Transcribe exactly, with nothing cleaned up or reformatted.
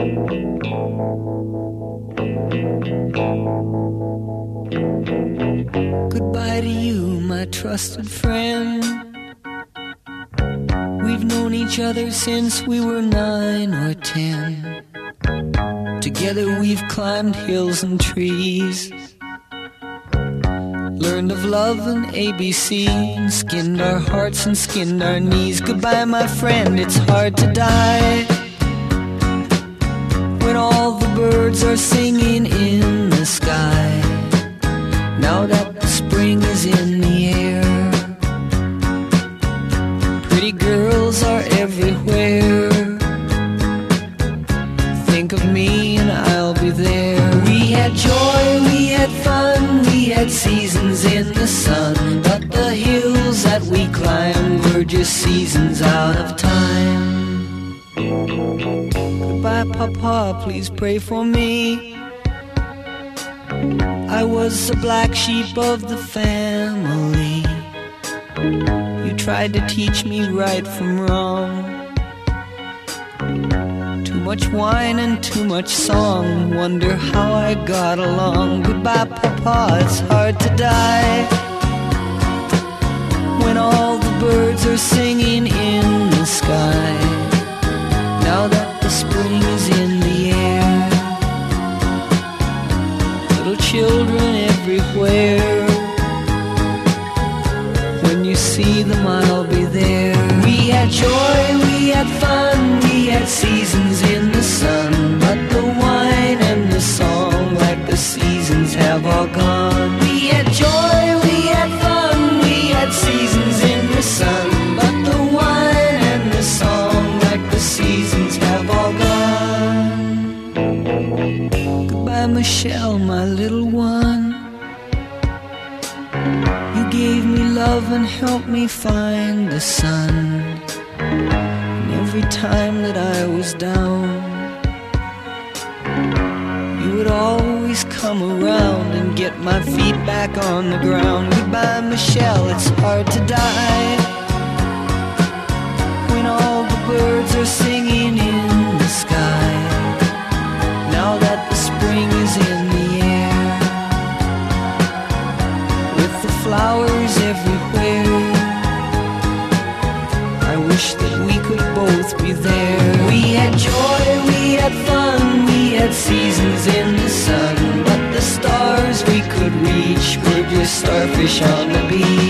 Goodbye to you, my trusted friend. We've known each other since we were nine or ten. Together we've climbed hills and trees, learned of love and A B C, and skinned our hearts and skinned our knees. Goodbye, my friend, it's hard to die when all the birds are singing in the sky. Now that the spring is in the air, pretty girls are everywhere. Think of me and I'll be there. We had joy, we had fun, we had seasons in the sun, but the hills that we climbed were just seasons out of time. Goodbye, Papa, please pray for me. I was the black sheep of the family. You tried to teach me right from wrong. Too much wine and too much song, wonder how I got along. Goodbye, Papa, it's hard to die when all the birds are singing in the sky. Now that the spring is in the air, little children everywhere. When you see them, I'll be there. We had joy, we had fun, we had seasons in the sun, but the wine and the song, like the seasons, have all gone. We had joy, we had fun, we had seasons in the sun, but the wine and the song, like the seasons, have all gone. Goodbye, Michelle, my little one. You gave me love and helped me find the sun. And every time that I was down, you would always come around and get my feet back on the ground. Goodbye, Michelle, it's hard to die when all the birds are singing in the sky. Now that the spring is in the air, with the flowers everywhere, I wish that we could both be there. We had joy, we had fun, we had seasons in the sun, but the stars we could reach were just starfish on the beach.